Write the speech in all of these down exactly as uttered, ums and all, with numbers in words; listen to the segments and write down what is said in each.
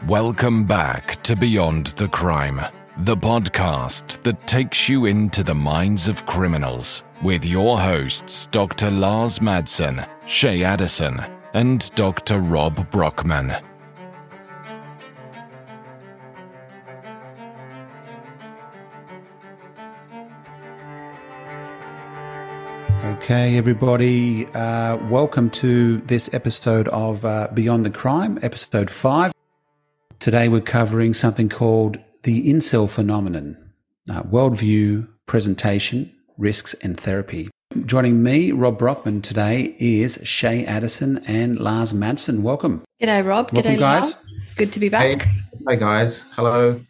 Welcome back to Beyond the Crime, the podcast that takes you into the minds of criminals with your hosts Doctor Lars Madsen, Shay Addison, and Doctor Rob Brockman. Okay, everybody, uh, welcome to this episode of uh, Beyond the Crime, episode five. Today we're covering something called the incel phenomenon, uh, worldview, presentation, risks and therapy. Joining me, Rob Brockman, today is Shay Addison and Lars Madsen. Welcome. G'day, Rob. Welcome, G'day, guys. Lars. Good to be back. Hey, hi, guys. Hello.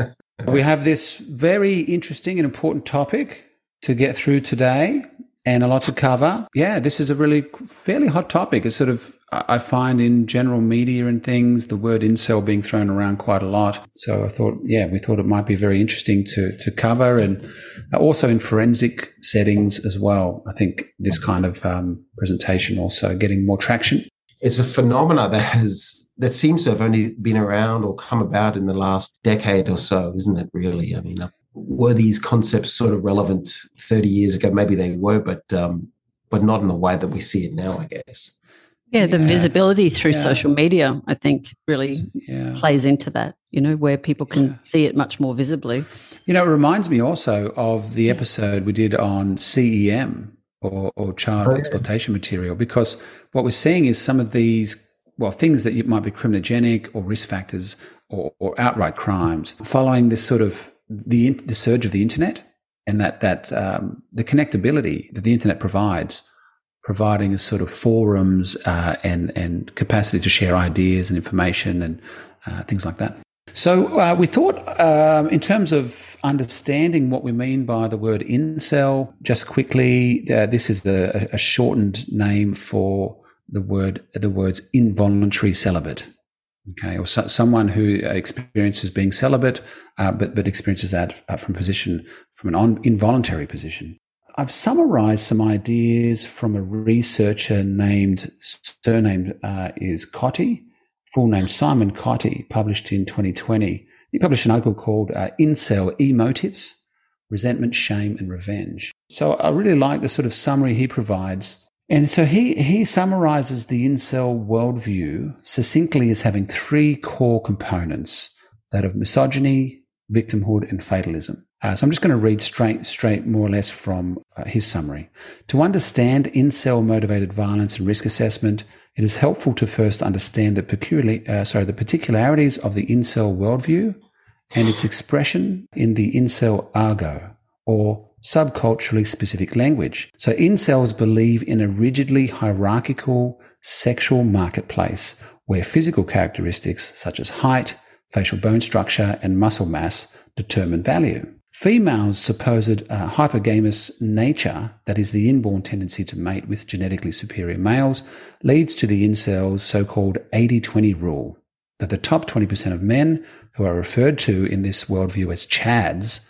We have this very interesting and important topic to get through today and a lot to cover. Yeah, this is a really fairly hot topic. It's sort of, I find in general media and things, the word incel being thrown around quite a lot. So I thought, yeah, we thought it might be very interesting to to cover, and also in forensic settings as well. I think this kind of um, presentation also getting more traction. It's a phenomena that has that seems to have only been around or come about in the last decade or so, isn't it? Really, I mean, were these concepts sort of relevant thirty years ago? Maybe they were, but um, but not in the way that we see it now, I guess. Yeah, the Yeah. visibility through Yeah. social media, I think, really Yeah. plays into that, you know, where people can Yeah. see it much more visibly. You know, it reminds me also of the episode we did on C E M or, or child Oh, yeah. exploitation material, because what we're seeing is some of these, well, things that might be criminogenic or risk factors or, or outright crimes following this sort of the the surge of the internet and that, that um, the connectability that the internet provides, providing a sort of forums uh, and, and capacity to share ideas and information and uh, things like that. So uh, we thought um, in terms of understanding what we mean by the word incel, just quickly, uh, this is the, a shortened name for the word, the words involuntary celibate. Okay, or so, someone who experiences being celibate, uh, but but experiences that uh, from position from an on, involuntary position. I've summarized some ideas from a researcher named, surname uh, is Cottee, full name Simon Cottee, published in twenty twenty. He published an article called uh, Incel Emotives, Resentment, Shame and Revenge. So I really like the sort of summary he provides. And so he, he summarizes the incel worldview succinctly as having three core components, that of misogyny, victimhood and fatalism. Uh, so I'm just going to read straight, straight more or less from uh, his summary. To understand incel-motivated violence and risk assessment, it is helpful to first understand the, peculiar, uh, sorry, the particularities of the incel worldview and its expression in the incel argot, or subculturally specific language. So incels believe in a rigidly hierarchical sexual marketplace where physical characteristics such as height, facial bone structure and muscle mass determine value. Females' supposed uh, hypergamous nature, that is the inborn tendency to mate with genetically superior males, leads to the incels' so-called eighty twenty rule, that the top twenty percent of men, who are referred to in this worldview as chads,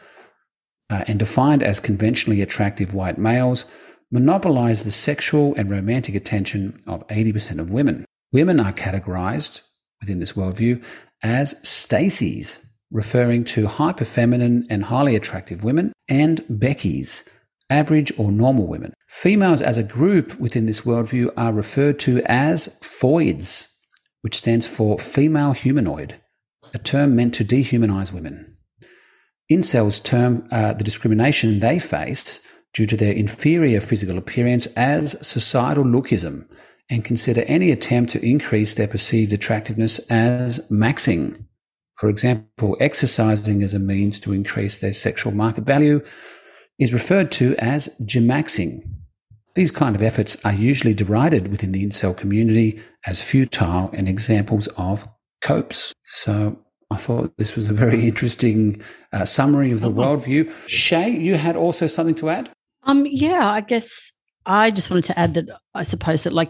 uh, and defined as conventionally attractive white males, monopolize the sexual and romantic attention of eighty percent of women. Women are categorized within this worldview as Stacies, referring to hyperfeminine and highly attractive women, and Beckies, average or normal women. Females as a group within this worldview are referred to as Foids, which stands for female humanoid, a term meant to dehumanize women. Incels term uh, the discrimination they face due to their inferior physical appearance as societal lookism and consider any attempt to increase their perceived attractiveness as maxing. For example, exercising as a means to increase their sexual market value is referred to as gymaxing. These kind of efforts are usually derided within the incel community as futile and examples of copes. So I thought this was a very interesting uh, summary of the worldview. Shay, you had also something to add? Um, yeah, I guess I just wanted to add that I suppose that like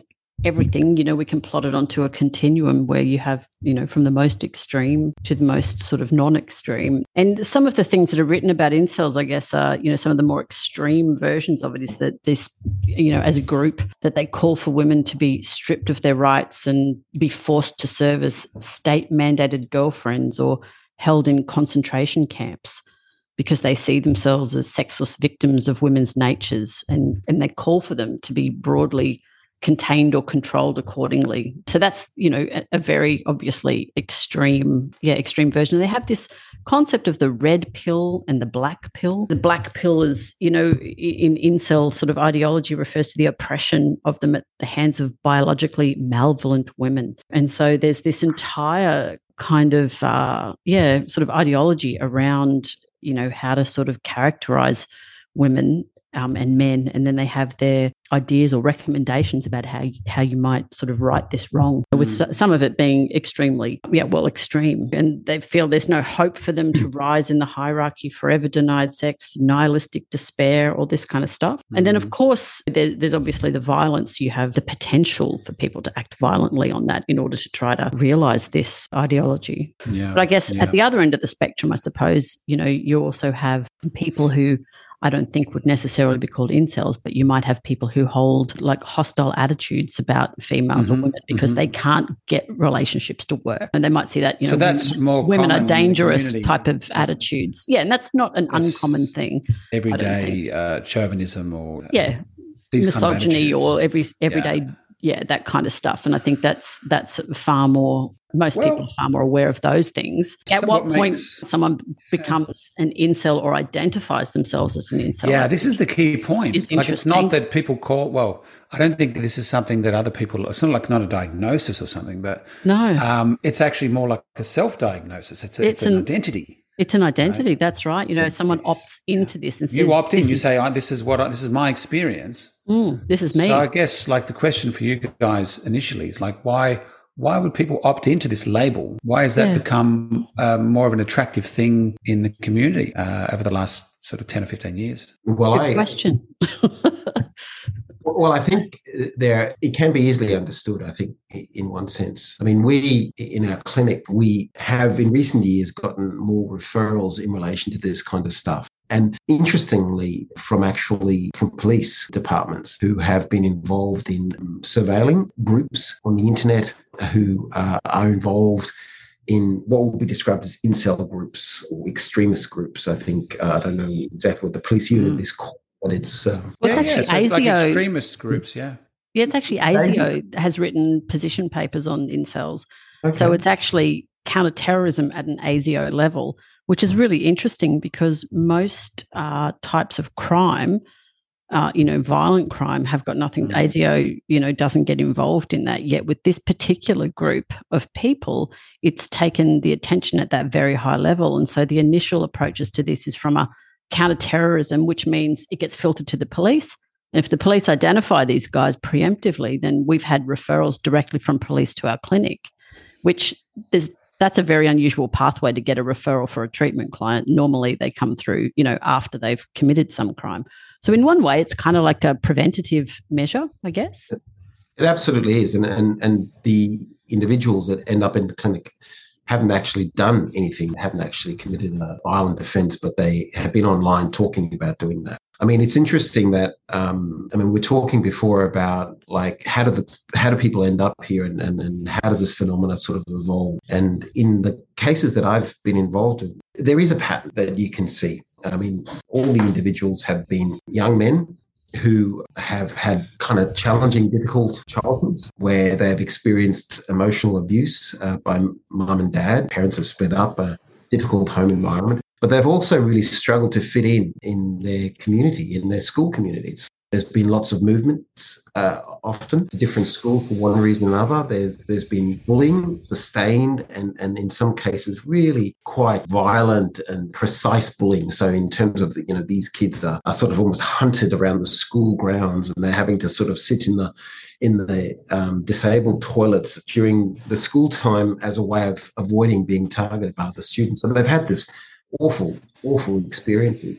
everything. You know, we can plot it onto a continuum where you have, you know, from the most extreme to the most sort of non-extreme. And some of the things that are written about incels, I guess, are, you know, some of the more extreme versions of it is that this, you know, as a group, that they call for women to be stripped of their rights and be forced to serve as state-mandated girlfriends or held in concentration camps because they see themselves as sexless victims of women's natures, and, and they call for them to be broadly contained or controlled accordingly. So that's, you know, a, a very obviously extreme, yeah, extreme version. And they have this concept of the red pill and the black pill. The black pill is, you know, in incel sort of ideology refers to the oppression of them at the hands of biologically malevolent women. And so there's this entire kind of, uh, yeah, sort of ideology around, you know, how to sort of characterize women Um, and men, and then they have their ideas or recommendations about how how you might sort of right this wrong, with Mm. some of it being extremely, yeah, well, extreme. And they feel there's no hope for them to rise in the hierarchy, forever denied sex, nihilistic despair, all this kind of stuff. And then, of course, there, there's obviously the violence. You have the potential for people to act violently on that in order to try to realize this ideology. Yeah. But I guess yeah. at the other end of the spectrum, I suppose, you know, you also have people who I don't think would necessarily be called incels, but you might have people who hold like hostile attitudes about females Mhm, or women because mhm. they can't get relationships to work. And they might see that, you know, So that's women, more women common are in the dangerous community. type of attitudes. Yeah, and that's not an That's uncommon thing. Everyday uh, chauvinism or Yeah, these kind of misogyny attitudes. or every everyday, yeah. yeah, that kind of stuff. And I think that's that's far more. Most Well, people are far more aware of those things. At so what what point makes- someone becomes an incel or identifies themselves as an incel? Yeah, this is the key point. It's Like, it's not interesting. that people call, well, I don't think this is something that other people, it's not like not a diagnosis or something, but No. um, it's actually more like a self-diagnosis. It's, a, It's it's an an- identity. It's an identity. That's right. You know, someone It's- opts into this and says, You opt in, this you is, say, oh, this is what I, this is my experience. mm, this is me. So I guess like the question for you guys initially is like, why why would people opt into this label? Why has that Yeah. become um, more of an attractive thing in the community uh, over the last sort of ten or fifteen years? Well, Good I question. Well, I think there it can be easily understood, I think, in one sense. I mean, we, in our clinic, we have in recent years gotten more referrals in relation to this kind of stuff. And interestingly, from actually from police departments who have been involved in surveilling groups on the internet who uh, are involved in what would be described as incel groups or extremist groups. I think, uh, I don't know exactly what the police unit Mm. is called. But it's uh, Well, it's yeah, actually yeah. So like ASIO. extremist groups, yeah. Yeah, it's actually ASIO has written position papers on incels. So okay. it's actually counterterrorism at an ASIO level, which is really interesting because most uh, types of crime, uh, you know, violent crime, have got nothing. Mm. ASIO, you know, doesn't get involved in that yet. With this particular group of people, it's taken the attention at that very high level. And so the initial approaches to this is from a counterterrorism, which means it gets filtered to the police. And if the police identify these guys preemptively, then we've had referrals directly from police to our clinic, which there's that's a very unusual pathway to get a referral for a treatment client. Normally they come through, you know, after they've committed some crime. So in one way, it's kind of like a preventative measure, I guess. It absolutely is. And, and, and the individuals that end up in the clinic haven't actually done anything, haven't actually committed a violent offence, but they have been online talking about doing that. I mean, it's interesting that, um, I mean, we we're talking before about like, how do the, how do people end up here and, and, and how does this phenomena sort of evolve? And in the cases that I've been involved in, there is a pattern that you can see. I mean, all the individuals have been young men who have had kind of challenging, difficult childhoods where they've experienced emotional abuse uh, by mum and dad. Parents have split up, a difficult home environment. But they've also really struggled to fit in in their community, in their school communities. There's been lots of movements, uh, often to different schools for one reason or another. There's there's been bullying, sustained, and and in some cases really quite violent and precise bullying. So in terms of the, you know, these kids are, are sort of almost hunted around the school grounds, and they're having to sort of sit in the in the um, disabled toilets during the school time as a way of avoiding being targeted by the students. So they've had this awful, awful experiences.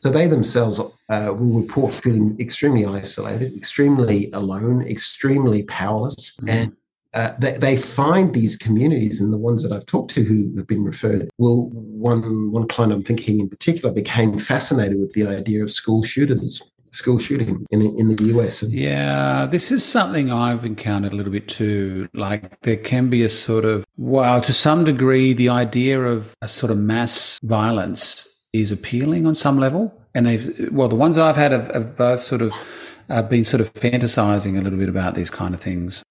So they themselves uh, will report feeling extremely isolated, extremely alone, extremely powerless. Mm. And uh, they, they find these communities, and the ones that I've talked to who have been referred, will one, one client I'm thinking in particular became fascinated with the idea of school shooters. School shooting in in the U S. Yeah, this is something I've encountered a little bit too. Like there can be a sort of, well, to some degree, the idea of a sort of mass violence is appealing on some level. And they've, well, the ones I've had have, have both sort of uh, been sort of fantasizing a little bit about these kind of things.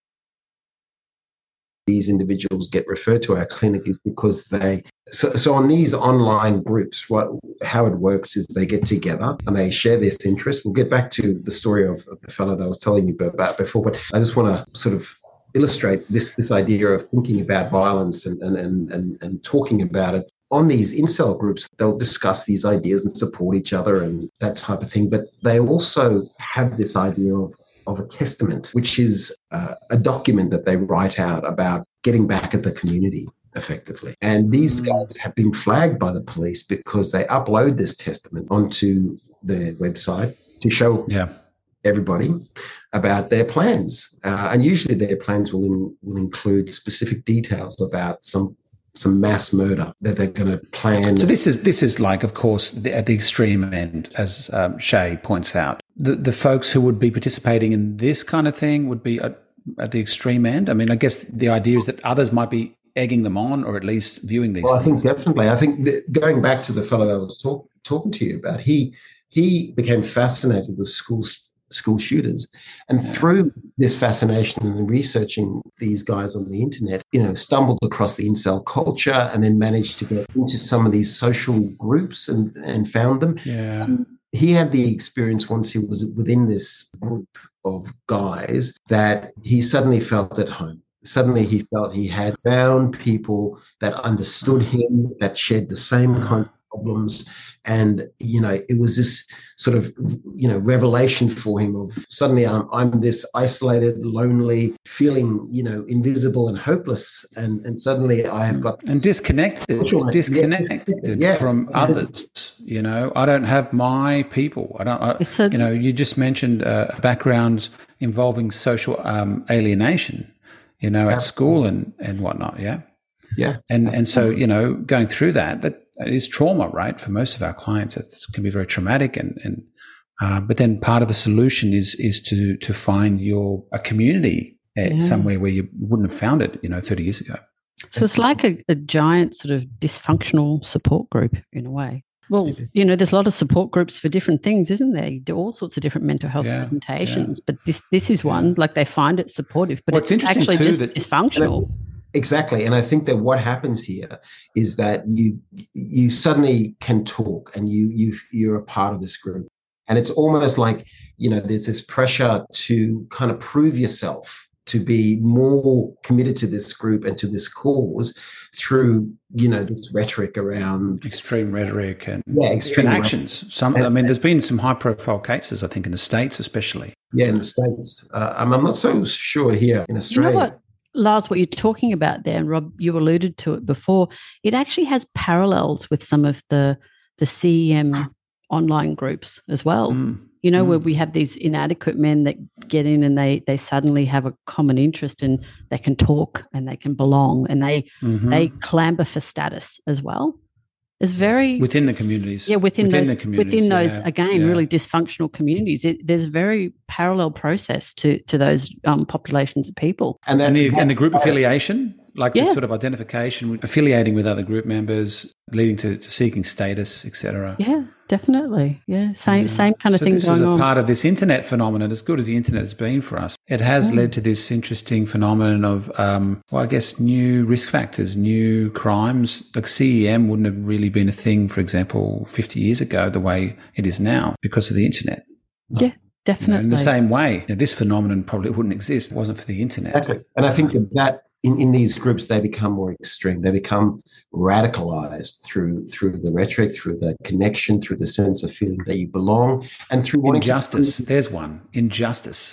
These individuals get referred to our clinic is because they, so, so on these online groups, what how it works is they get together and they share this interest. We'll get back to the story of, of the fellow that I was telling you about before, but I just want to sort of illustrate this this idea of thinking about violence and and and and, and talking about it. On these incel groups, they'll discuss these ideas and support each other and that type of thing, but they also have this idea of of a testament, which is uh, a document that they write out about getting back at the community effectively. And these guys have been flagged by the police because they upload this testament onto their website to show yeah. everybody about their plans. Uh, and usually their plans will in, will include specific details about some some mass murder that they're going to plan. So this is this is like, of course, the, at the extreme end, as um, Shay points out. The the folks who would be participating in this kind of thing would be at, at the extreme end. I mean, I guess the idea is that others might be egging them on, or at least viewing these. Well, things. I think definitely. I think that going back to the fellow that I was talk, talking to you about, he he became fascinated with schools. school shooters. And through this fascination and researching these guys on the internet, you know, stumbled across the incel culture and then managed to get into some of these social groups and, and found them. Yeah. Um, he had the experience once he was within this group of guys that he suddenly felt at home. Suddenly he felt he had found people that understood him, that shared the same kinds of problems. And, you know, it was this sort of, you know, revelation for him of suddenly I'm, I'm this isolated, lonely, feeling, you know, invisible and hopeless. And, and suddenly I have got... And disconnected, disconnected yeah. from yeah. others, you know. I don't have my people. I don't, I, a, you know, you just mentioned uh, backgrounds involving social um, alienation, you know, at school and, and whatnot, yeah? Yeah. And and so, you know, going through that, that is trauma, right? For most of our clients, it can be very traumatic. And, and uh, but then part of the solution is is to to find your a community at yeah. somewhere where you wouldn't have found it, you know, thirty years ago. So it's like a, a giant sort of dysfunctional support group in a way. Well, you know, there's a lot of support groups for different things, isn't there? You do all sorts of different mental health yeah, presentations, yeah. but this this is one, yeah. like they find it supportive, but well, it's, it's actually too, just that, dysfunctional. Exactly. And I think that what happens here is that you you suddenly can talk and you you you're a part of this group. And it's almost like, you know, there's this pressure to kind of prove yourself, to be more committed to this group and to this cause through, you know, this rhetoric around extreme rhetoric and yeah, extreme and actions. Some, and, I mean, there's been some high-profile cases, I think, in the States, especially. Yeah, in the States. Uh, I'm, I'm not so sure here in Australia. You know what, Lars, what you're talking about there, and Rob, you alluded to it before. It actually has parallels with some of the the C E M online groups as well. Mm. You know, mm. where we have these inadequate men that get in and they they suddenly have a common interest and they can talk and they can belong and they mm-hmm. they clamber for status as well. It's very within the communities. Yeah, within, within those the communities, within those yeah, again yeah. really dysfunctional communities. It, there's a very parallel process to to those um, populations of people. And then and the, and the group affiliation, like yeah. the sort of identification, affiliating with other group members, leading to, to seeking status, et cetera. Yeah, definitely. Yeah, same yeah. same kind of so thing this going is a on. Part of this internet phenomenon, as good as the internet has been for us, it has mm. led to this interesting phenomenon of, um, well, I guess, new risk factors, new crimes. Like C E M wouldn't have really been a thing, for example, fifty years ago, the way it is now because of the internet. Yeah. Definitely. You know, in the same way, you know, this phenomenon probably wouldn't exist if it wasn't for the internet. Exactly. And I think that, that in, in these groups, they become more extreme. They become radicalized through through the rhetoric, through the connection, through the sense of feeling that you belong, and through injustice. To- There's one. Injustice.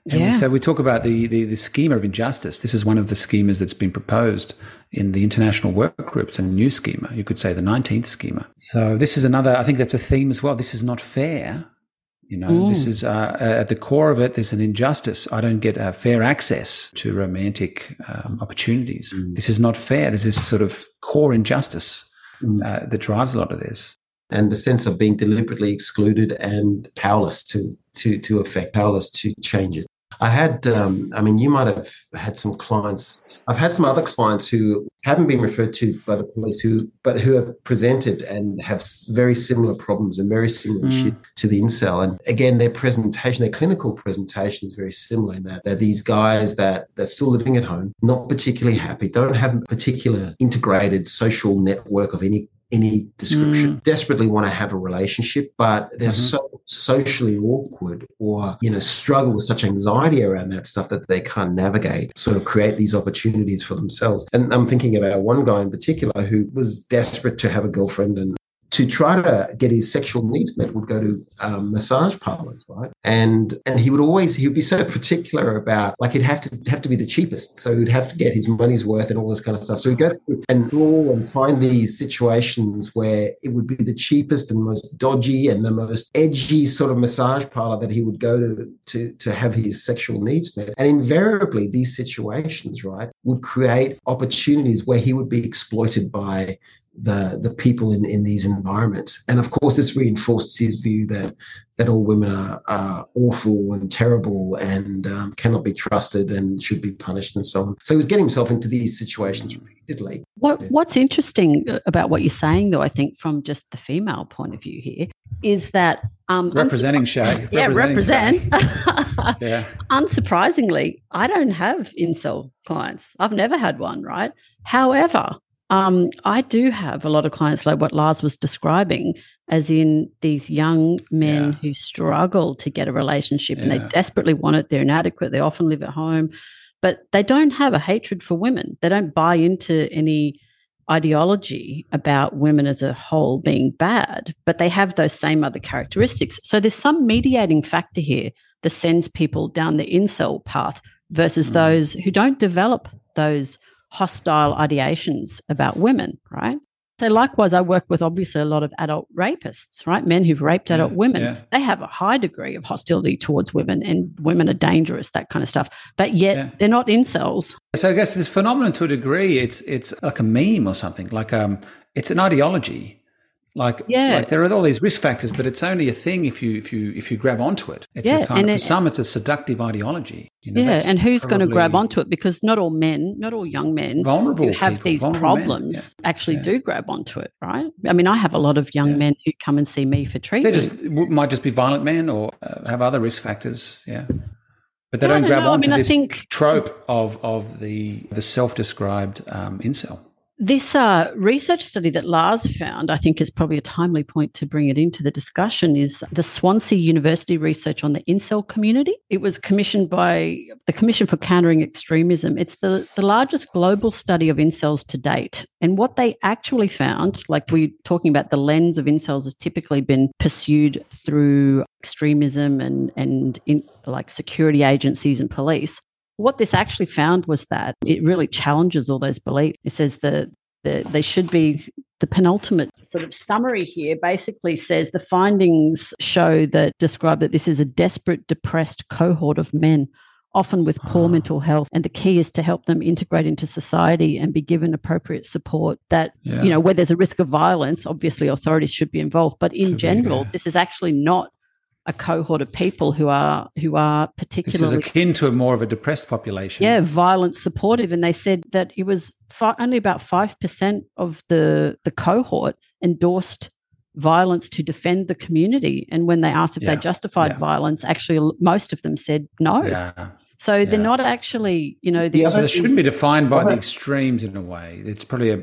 And Yeah. so we talk about the, the the schema of injustice. This is one of the schemas that's been proposed in the international work group. It's a new schema. You could say the nineteenth schema. So this is another, I think that's a theme as well. This is not fair. You know, mm. this is uh, at the core of it, there's an injustice. I don't get uh, fair access to romantic um, opportunities. Mm. This is not fair. There's this sort of core injustice mm. uh, that drives a lot of this. And the sense of being deliberately excluded and powerless to to to affect, powerless to change it. I had, um, I mean, you might have had some clients. I've had some other clients who haven't been referred to by the police, who but who have presented and have very similar problems and very similar mm. issues to the incel. And again, their presentation, their clinical presentation is very similar in that they're these guys that they're still living at home, not particularly happy, don't have a particular integrated social network of any any description, mm. desperately want to have a relationship, but they're mm-hmm. so socially awkward or, you know, struggle with such anxiety around that stuff that they can't navigate, sort of create these opportunities for themselves. And I'm thinking about one guy in particular who was desperate to have a girlfriend, and to try to get his sexual needs met would go to um, massage parlors, right? And and he would always, he would be so particular about, like, he'd have to have to be the cheapest. So he'd have to get his money's worth and all this kind of stuff. So he'd go through and draw and find these situations where it would be the cheapest and most dodgy and the most edgy sort of massage parlor that he would go to to, to have his sexual needs met. And invariably, these situations, right, would create opportunities where he would be exploited by the the people in, in these environments. And of course, this reinforced his view that that all women are, are awful and terrible and um, cannot be trusted and should be punished and so on. So he was getting himself into these situations repeatedly. What, what's interesting about what you're saying, though, I think from just the female point of view here, is that... Um, representing Shay. Yeah, represent. yeah. Unsurprisingly, I don't have incel clients. I've never had one, right? However... Um, I do have a lot of clients like what Lars was describing, as in these young men yeah. who struggle to get a relationship yeah. and they desperately want it. They're inadequate. They often live at home, but they don't have a hatred for women. They don't buy into any ideology about women as a whole being bad, but they have those same other characteristics. So there's some mediating factor here that sends people down the incel path versus mm. those who don't develop those hostile ideations about women, right? So likewise, I work with obviously a lot of adult rapists, right? Men who've raped yeah, adult women. Yeah. They have a high degree of hostility towards women and women are dangerous, that kind of stuff. But yet yeah. they're not incels. So I guess this phenomenon, to a degree, it's it's like a meme or something. Like um, it's an ideology. Like, yeah. like there are all these risk factors, but it's only a thing if you if you if you grab onto it. It's yeah, a kind and of, it, for some, it's a seductive ideology. You know, yeah, and who's going to grab onto it? Because not all men, not all young men vulnerable who have people, these problems yeah. actually yeah. do grab onto it, right? I mean, I have a lot of young yeah. men who come and see me for treatment. They just might just be violent men or uh, have other risk factors, yeah. But they no, don't grab know. onto I mean, this I think trope of of the the self-described um, incel. This uh, research study that Lars found, I think is probably a timely point to bring it into the discussion, is the Swansea University research on the incel community. It was commissioned by the Commission for Countering Extremism. It's the, the largest global study of incels to date. And what they actually found, like we're talking about, the lens of incels has typically been pursued through extremism and, and in, like security agencies and police. What this actually found was that it really challenges all those beliefs. It says that the, they should be, the penultimate sort of summary here basically says the findings show that, describe that this is a desperate, depressed cohort of men, often with poor oh. mental health. And the key is to help them integrate into society and be given appropriate support that, yeah. you know, where there's a risk of violence, obviously authorities should be involved. But in should general, be, yeah. this is actually not a cohort of people who are who are particularly... This is akin to a more of a depressed population. Yeah, violent supportive. And they said that it was fi- only about five percent of the, the cohort endorsed violence to defend the community. And when they asked if yeah. they justified yeah. violence, actually most of them said no. Yeah. So yeah. they're not actually, you know... The so they shouldn't be defined by the extremes in a way. It's probably, a,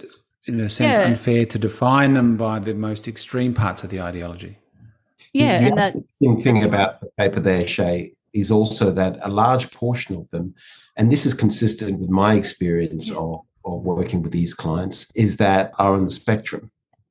in a sense, yeah. unfair to define them by the most extreme parts of the ideology. Yeah, the and that thing, thing about the paper there, Shay, is also that a large portion of them, and this is consistent with my experience yeah. of, of working with these clients, is that are on the spectrum.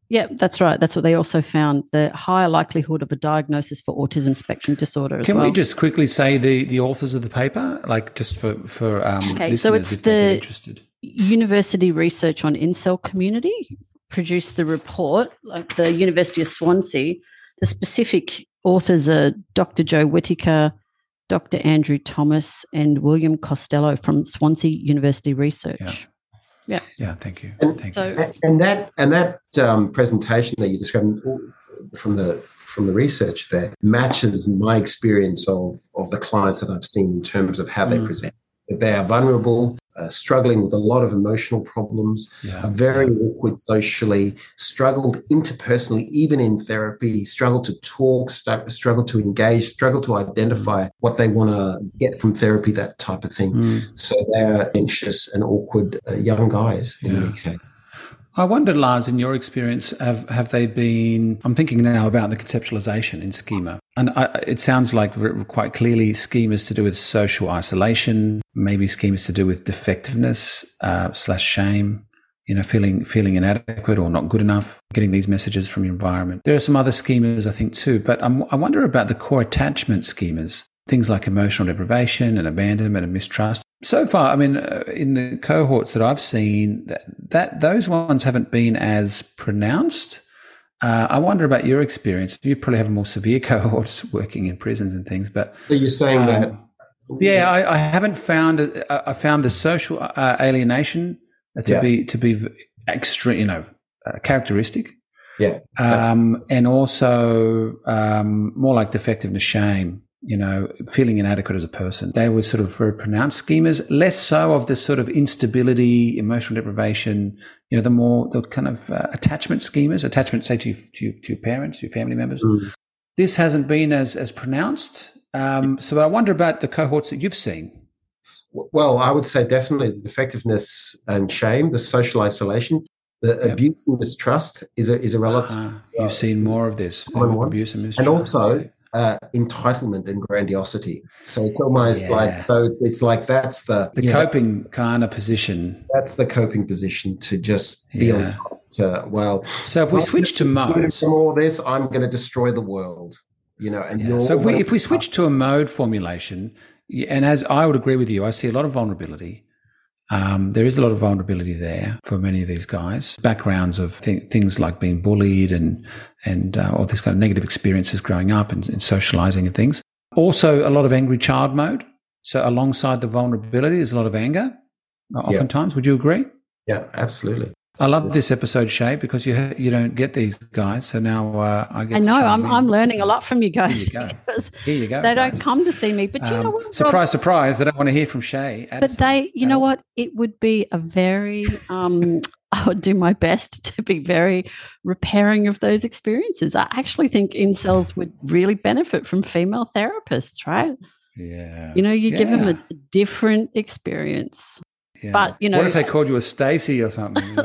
Yeah, that's right. That's what they also found, the higher likelihood of a diagnosis for autism spectrum disorder as Can well. we just quickly say the, the authors of the paper, like just for, for um, Okay, listeners so it's if they get the interested? University Research on Incel Community produced the report, like the University of Swansea. The specific authors are Doctor Joe Whittaker, Doctor Andrew Thomas, and William Costello from Swansea University Research. Yeah. Yeah. Yeah, thank you. And, thank so, you. and that and that um, presentation that you described from the from the research there matches my experience of of the clients that I've seen in terms of how mm. they present. That they are vulnerable, uh, struggling with a lot of emotional problems, yeah. are very yeah. awkward socially, struggled interpersonally, even in therapy, struggle to talk, st- struggle to engage, struggle to identify what they want to get from therapy, that type of thing. Mm. So they're anxious and awkward uh, young guys in yeah. many cases. I wonder, Lars, in your experience, have have they been, I'm thinking now about the conceptualization in schema. And I, it sounds like quite clearly schemas to do with social isolation, maybe schemas to do with defectiveness uh, slash shame, you know, feeling feeling inadequate or not good enough, getting these messages from your environment. There are some other schemas, I think, too. But I'm, I wonder about the core attachment schemas, things like emotional deprivation and abandonment and mistrust. So far, I mean, uh, in the cohorts that I've seen, that, that those ones haven't been as pronounced. Uh, I wonder about your experience. You probably have more severe cohorts working in prisons and things. But so you're saying um, that? Yeah, I, I haven't found. Uh, I found the social uh, alienation to yeah. be to be extreme, you know, uh, characteristic. Yeah, um, and also um, more like defectiveness, shame. You know, feeling inadequate as a person. They were sort of very pronounced schemas, less so of the sort of instability, emotional deprivation, you know, the more, the kind of uh, attachment schemas, attachment, say, to, to, to your parents, your family members. Mm. This hasn't been as, as pronounced. Um, so I wonder about the cohorts that you've seen. Well, I would say definitely the defectiveness and shame, the social isolation, the yep. abuse and mistrust is a, is a relative. Uh-huh. You've uh, seen more of this, abuse and mistrust. And also, yeah. Uh, entitlement and grandiosity. So it's almost yeah. like so it's, it's like that's the the coping know, kind of position. That's the coping position to just be yeah. on top to, well. So if we switch to modes from all this, I'm going to destroy the world. You know, and yeah. so if we if we switch to a mode formulation, and as I would agree with you, I see a lot of vulnerability. Um, there is a lot of vulnerability there for many of these guys. Backgrounds of th- things like being bullied and and uh, all these kind of negative experiences growing up and, and socializing and things. Also, a lot of angry child mode. So alongside the vulnerability, there's a lot of anger. Oftentimes, yeah. Would you agree? Yeah, absolutely. I love this episode, Shay, because you you don't get these guys. So now uh, I get. I know to I'm I'm learning a lot from you guys. Here you go. Here you go. They guys. don't come to see me, but you um, know what? Surprise, Rob, surprise! They don't want to hear from Shay. But they, you know what? It would be a very. Um, I would do my best to be very repairing of those experiences. I actually think incels would really benefit from female therapists, right? Yeah. You know, you yeah. give them a different experience. Yeah. But you know, what if they called you a Stacey or something?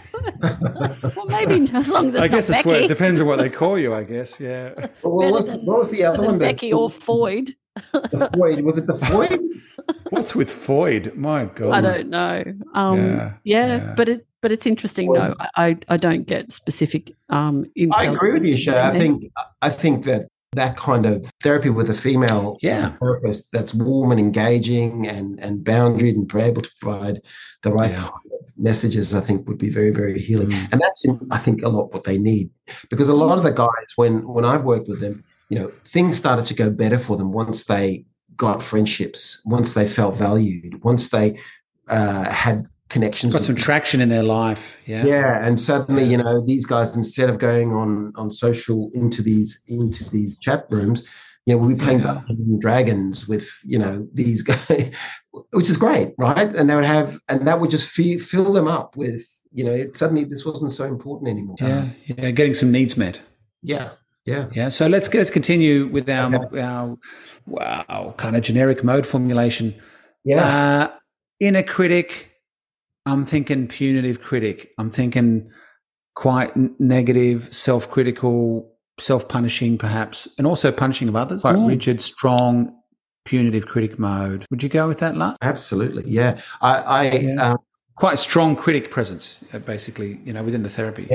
Well, maybe as long as it's I guess not it's Becky. what, it depends on what they call you. I guess, yeah. Well, what, was, what was the other one? Becky or Foyd? The Foyd, was it the Foyd? What's with Foyd? My God, I don't know. Um, yeah, yeah, yeah, but it but it's interesting. Well, no, I I don't get specific. Um, I agree with you, Shay. I think I think that. That kind of therapy with a female yeah. therapist that's warm and engaging and, and boundaried and able to provide the right yeah. kind of messages, I think would be very, very healing. Mm. And that's, in, I think, a lot what they need. Because a lot of the guys, when when I've worked with them, you know, things started to go better for them once they got friendships, once they felt valued, once they uh, had connections. Got some them. traction in their life. Yeah. Yeah. And suddenly, you know, these guys, instead of going on, on social into these, into these chat rooms, you know, we'll be playing yeah. Dungeons and Dragons with, you know, these guys, which is great. Right. And they would have, and that would just fill, fill them up with, you know, it, suddenly this wasn't so important anymore. Yeah. Yeah. Getting some needs met. Yeah. Yeah. Yeah. So let's, let's continue with our, okay. our, wow, kind of generic mode formulation. Yeah. Uh, inner critic. I'm thinking punitive critic. I'm thinking quite n- negative, self-critical, self-punishing perhaps, and also punishing of others. Quite mm. rigid, strong, punitive critic mode. Would you go with that, Lars? Absolutely, yeah. I, I yeah. Um, quite strong critic presence, basically, you know, within the therapy. Yeah,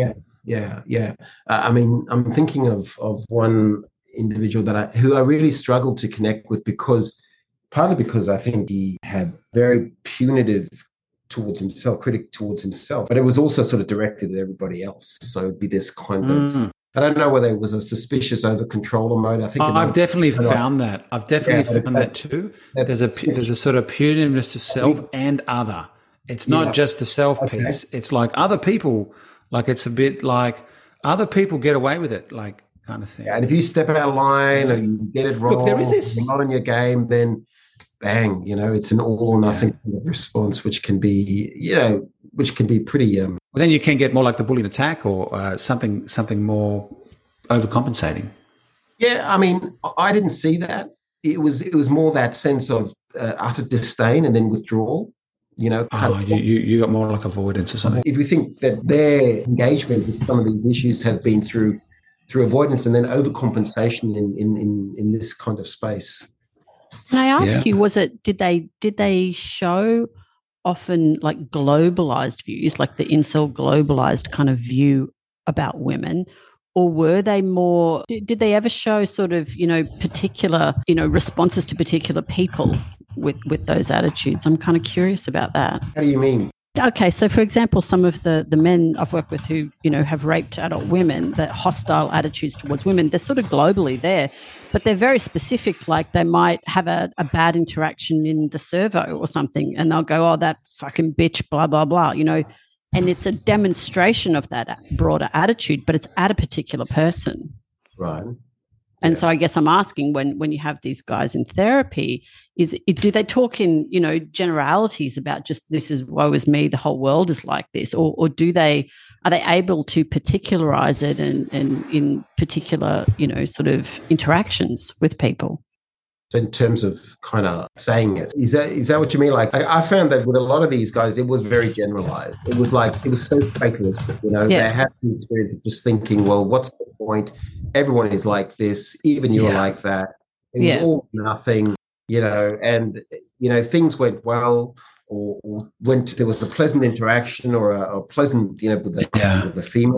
yeah, yeah. Uh, I mean, I'm thinking of of one individual that I who I really struggled to connect with because partly because I think he had very punitive towards himself, critic towards himself, but it was also sort of directed at everybody else. So it'd be this kind mm. of, I don't know whether it was a suspicious over controller mode. I think oh, I've definitely found like, that. I've definitely yeah, found that, that too. There's a switch. There's a sort of punitiveness to self and other. It's not yeah. just the self okay. piece. It's like other people, like it's a bit like other people get away with it, like kind of thing. Yeah, and if you step out of line or you get it wrong, Look, there is this. you're not in your game, then bang, you know, it's an all or nothing yeah. kind of response, which can be, you know, which can be pretty. Um, well, then you can get more like the bullying attack or uh, something, something more overcompensating. Yeah, I mean, I didn't see that. It was, it was more that sense of uh, utter disdain and then withdrawal. You know, oh, you, you you got more like avoidance or something. If you think that their engagement with some of these issues has been through through avoidance and then overcompensation in in in, in this kind of space. Can I ask yeah. you, was it, did they, did they show often like globalized views, like the incel globalized kind of view about women, or were they more, did they ever show sort of, you know, particular, you know, responses to particular people with, with those attitudes? I'm kind of curious about that. How do you mean? Okay, so for example, some of the, the men I've worked with who, you know, have raped adult women, that hostile attitudes towards women, they're sort of globally there, but they're very specific. Like they might have a, a bad interaction in the servo or something, and they'll go, oh, that fucking bitch, blah, blah, blah, you know, and it's a demonstration of that broader attitude, but it's at a particular person. Right. And yeah. so I guess I'm asking when when you have these guys in therapy, is do they talk in, you know, generalities about just this is woe is me, the whole world is like this, or or do they are they able to particularize it and and in particular, you know, sort of interactions with people? So in terms of kind of saying it, is that is that what you mean? Like I, I found that with a lot of these guys, it was very generalized. It was like it was so fatalistic, you know. Yeah. They had the experience of just thinking, well, what's the point? Everyone is like this, even you're yeah. like that. It was yeah. all nothing, you know, and you know, things went well or, or went there was a pleasant interaction or a, a pleasant, you know, with the yeah. with the female.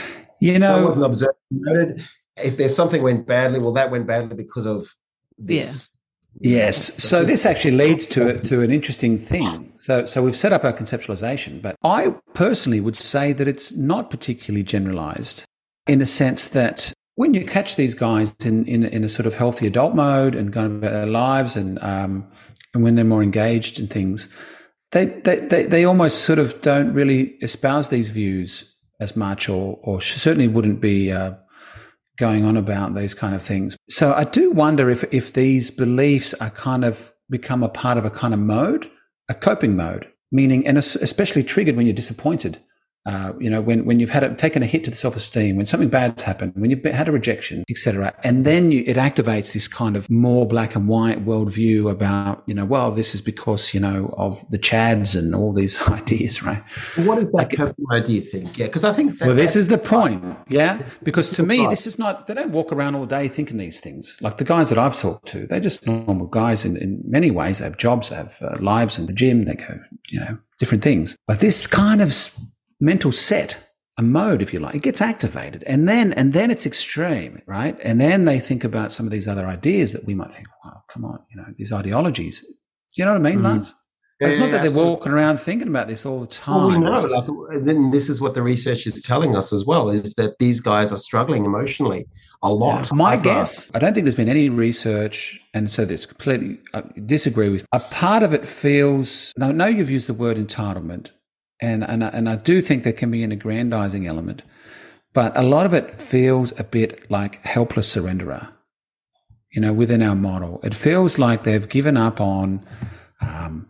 You know, I wasn't observed. If there's something went badly, well, that went badly because of this. Yeah. Yes. So this actually leads to to an interesting thing. So so we've set up our conceptualization, but I personally would say that it's not particularly generalized in a sense that when you catch these guys in in, in a sort of healthy adult mode and going about their lives and um and when they're more engaged in things, they they they, they almost sort of don't really espouse these views as much, or or certainly wouldn't be uh, going on about these kind of things. So I do wonder if if these beliefs are kind of become a part of a kind of mode, a coping mode, meaning, and especially triggered when you're disappointed. Uh, you know, when, when you've had a, taken a hit to the self-esteem, when something bad's happened, when you've had a rejection, et cetera, and then you, it activates this kind of more black and white worldview about, you know, well, this is because, you know, of the Chads and all these ideas, right? What is that coping mode, do you think? Yeah, because I think... That, well, this is the point, yeah? Because to me, this is not, they don't walk around all day thinking these things. Like the guys that I've talked to, they're just normal guys in, in many ways. They have jobs, they have uh, lives in the gym, they go, you know, different things. But this kind of mental set, a mode, if you like, it gets activated, and then and then it's extreme, right? And then they think about some of these other ideas that we might think, wow, come on, you know, these ideologies. You know what I mean, mm-hmm. Lance? Yeah, it's not that they're absolutely. walking around thinking about this all the time. Well, we know, like, then this is what the research is telling us as well, is that these guys are struggling emotionally a lot. Yeah, my guess, I don't think there's been any research, and so that's completely I disagree with. A part of it feels, I know you've used the word entitlement, And, and, and I do think there can be an aggrandizing element, but a lot of it feels a bit like helpless surrenderer, you know, within our model. It feels like they've given up on um,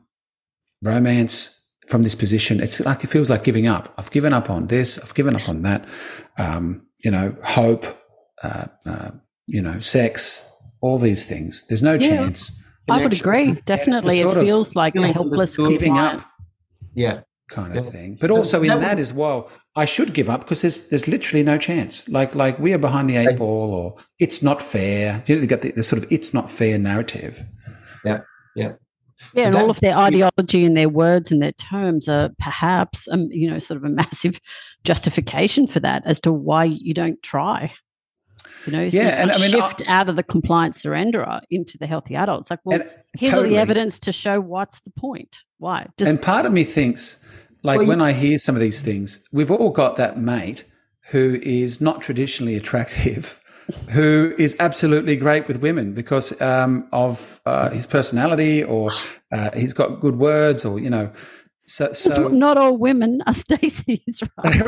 romance from this position. It's like, it feels like giving up. I've given up on this. I've given up on that. Um, you know, hope, uh, uh, you know, sex, all these things. There's no yeah, chance. I would agree. Definitely. It feels like a helpless giving up. Yeah. Kind of thing, but also in that as well, I should give up because there's there's literally no chance. Like like we are behind the eight ball, or it's not fair. You know, you got the, the sort of it's not fair narrative. Yeah, yeah. Yeah, and that, all of their ideology and their words and their terms are perhaps, um, you know, sort of a massive justification for that as to why you don't try. You know, so yeah, you and I mean, shift I, out of the compliant surrenderer into the healthy adults. Like, well, and, here's totally. all the evidence to show what's the point. Why? Just, and part of me thinks, like, well, when you, I hear some of these things, we've all got that mate who is not traditionally attractive, who is absolutely great with women because um, of uh, his personality, or uh, he's got good words, or, you know, so, so not all women are Stacey's,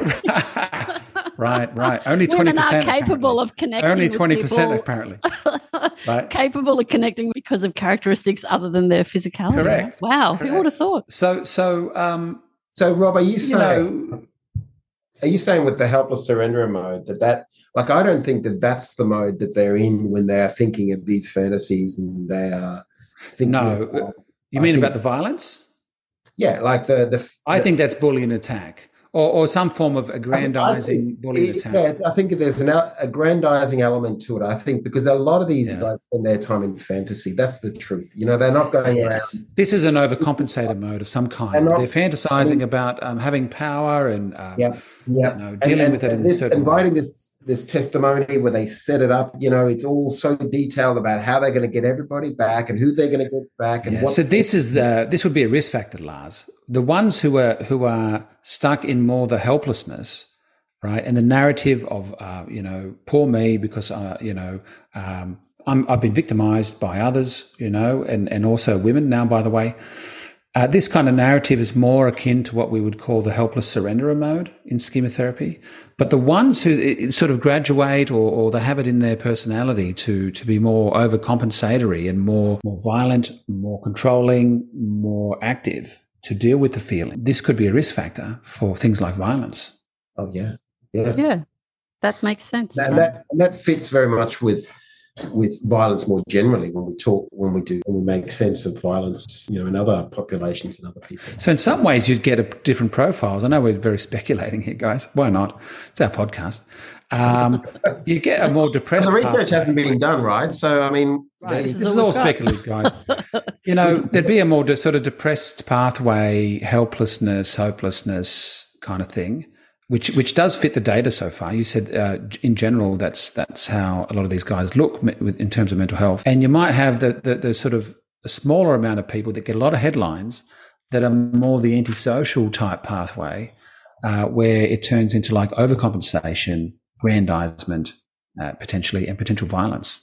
right? Right, right. Only twenty percent percent are capable apparently. of connecting. Only twenty with percent people, apparently. Right. Capable of connecting because of characteristics other than their physicality. Correct. Right? Wow, Correct. who would have thought? So, so, um, so Rob, are you saying? You know, are you saying with the helpless surrenderer mode that that, like, I don't think that that's the mode that they're in when they are thinking of these fantasies and they are thinking. No, about, you I mean think, about the violence? Yeah, like the the. I the, think that's bullying attack. Or, or some form of aggrandizing think, bullying attack. Yeah, I think there's an aggrandizing element to it. I think because a lot of these yeah. guys spend their time in fantasy. That's the truth. You know, they're not going yes. around. This is an overcompensator mode of some kind. They're, not, they're fantasizing I mean, about um, having power and um, yeah, yeah. You know, dealing and, with it and in this, a certain and way. writing this this testimony where they set it up. You know, it's all so detailed about how they're going to get everybody back and who they're going to get back. And yeah, what so this is the this would be a risk factor, Lars. The ones who are who are stuck in more the helplessness, right, and the narrative of uh, you know, poor me because uh, you know um, I'm, I've been victimized by others, you know, and and also women now, by the way. Uh, this kind of narrative is more akin to what we would call the helpless surrenderer mode in schematherapy. But the ones who sort of graduate or, or they have it in their personality to to be more overcompensatory and more, more violent, more controlling, more active to deal with the feeling, this could be a risk factor for things like violence. Oh, yeah. Yeah. Yeah, that makes sense. That, right? that, and that fits very much with with violence more generally when we talk, when we do, when we make sense of violence, you know, in other populations and other people. So in some ways you'd get a different profiles. I know we're very speculating here, guys. Why not? It's our podcast. Um, you get a more depressed The research pathway. hasn't been done, right? So, I mean, Right, This this is is all all we've got. speculative, guys. You know, there'd be a more de- sort of depressed pathway, helplessness, hopelessness kind of thing, which which does fit the data so far. You said uh, in general that's that's how a lot of these guys look in terms of mental health. And you might have the, the, the sort of a smaller amount of people that get a lot of headlines that are more the antisocial type pathway, uh, where it turns into like overcompensation, grandizement, uh, potentially, and potential violence.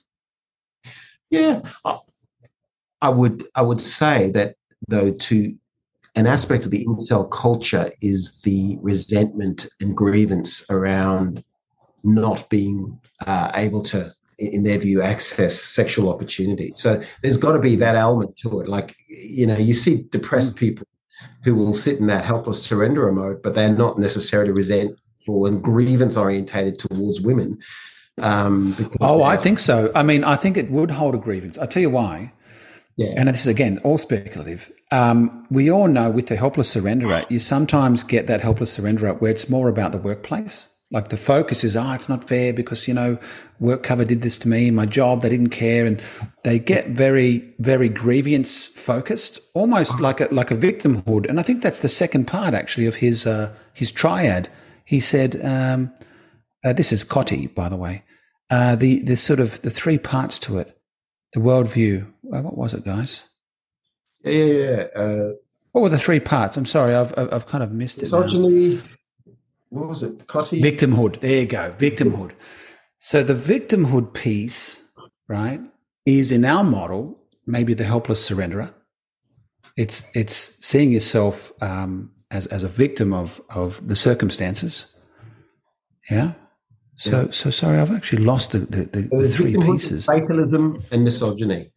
yeah, I, I would I would say that though to an aspect of the incel culture is the resentment and grievance around not being uh, able to, in their view, access sexual opportunity. So there's got to be that element to it. Like, you know, you see depressed people who will sit in that helpless surrenderer mode, but they're not necessarily resentful and grievance orientated towards women. Um, oh, I think so. I mean, I think it would hold a grievance. I'll tell you why. Yeah. And this is, again, all speculative. Um, we all know with the helpless surrenderer, you sometimes get that helpless surrenderer where it's more about the workplace. Like the focus is, oh, it's not fair because, you know, work cover did this to me, my job, they didn't care. And they get very, very grievance focused, almost like a, like a victimhood. And I think that's the second part actually of his, uh, his triad. He said, um, uh, this is Cotty, by the way, uh, the, the sort of the three parts to it, the worldview. Uh, what was it, guys? Yeah, yeah, yeah. Uh, what were the three parts? I'm sorry, I've, I've, I've kind of missed it now. Misogyny. What was it? Cotty? Victimhood. There you go. Victimhood. So the victimhood piece, right, is in our model maybe the helpless surrenderer. It's it's seeing yourself um, as as a victim of of the circumstances. Yeah. So yeah. so sorry, I've actually lost the the, the, so the three pieces. Fatalism and misogyny.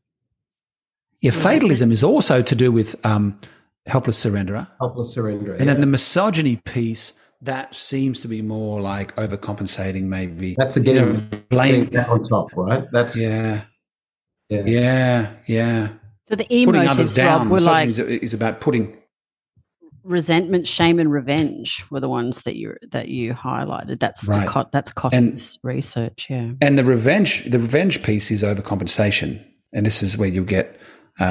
Yeah, fatalism is also to do with um, helpless surrenderer. Helpless surrenderer. And yeah. then the misogyny piece. That seems to be more like overcompensating, maybe. That's a getting, you know, blame getting on top, right? That's yeah, yeah, yeah, yeah. So the putting others emojis, down. Rob, were like is, is about putting resentment, shame, and revenge were the ones that you that you highlighted. That's right. the that's Cotton's research, yeah. And the revenge, the revenge piece is overcompensation, and this is where you get uh,